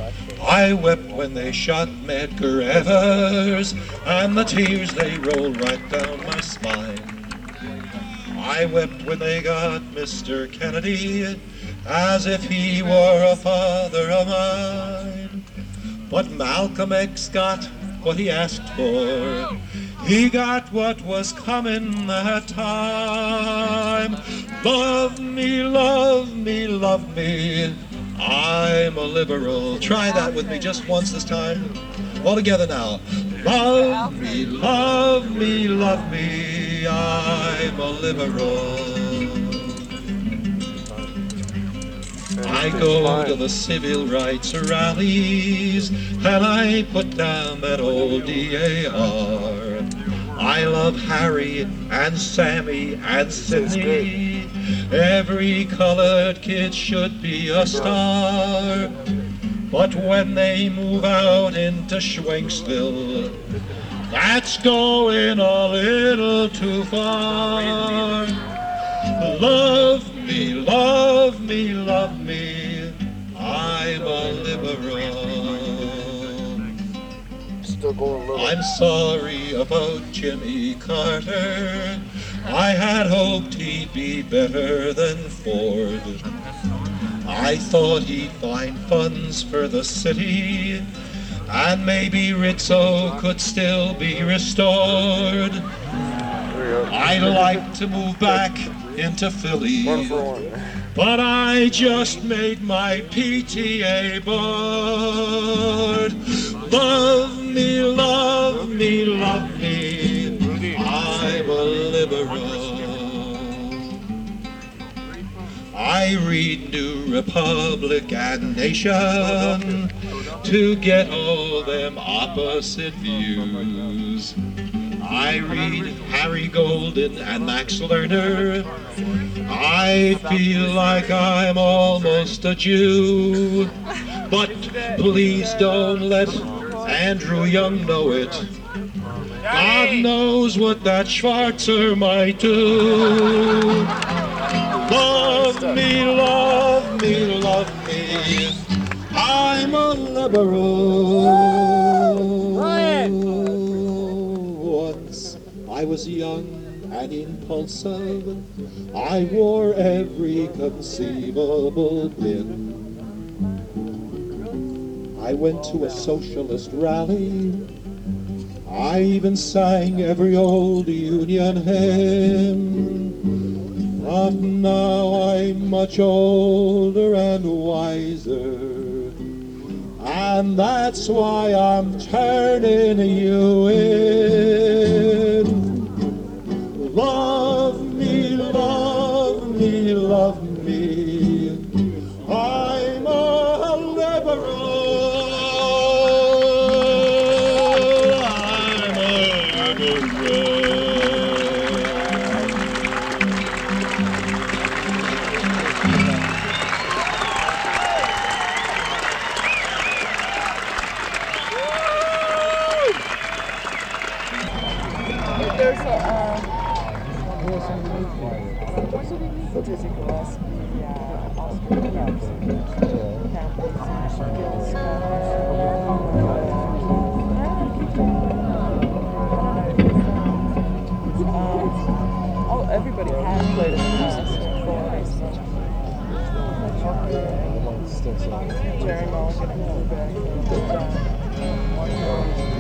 I wept when they shot Medgar Evers, and the tears they rolled right down my spine. I wept when they got Mr. Kennedy, as if he were a father of mine. But Malcolm X got what he asked for. He got what was coming that time. Love me, love me, love me. I'm a liberal. Try that with me just once this time. All together now. Love me, love me, love me. I'm a liberal. I go to the civil rights rallies and I put down that old DAR. I love Harry and Sammy and Sydney. Every colored kid should be a star. But when they move out into Schwenksville, that's going a little too far. Love me, love me, love me, I'm a liberal. Still going little. I'm sorry about Jimmy Carter. I had hoped he'd be better than Ford. I thought he'd find funds for the city, and maybe Rizzo could still be restored. I'd like to move back into Philly, 1 for 1. but I just made my PTA board. Love me, love me, love me, I'm a liberal. I read New Republic and Nation to get all them opposite views. I read Harry Golden and Max Lerner. I feel like I'm almost a Jew. But please don't let Andrew Young know it. God knows what that Schwarzer might do. Love me, love me, love me. I'm a liberal. Once I was young and impulsive. I wore every conceivable bin. I went to a socialist rally. I even sang every old union hymn. But now I'm much older and wiser, and that's why I'm turning you in. Love me, love me, love me, I'm a liberal. I'm a liberal. There's a, Dizzy Gillespie, Oscar Peterson, oh, everybody has played in the past before. Jerry Mulligan and Quebec.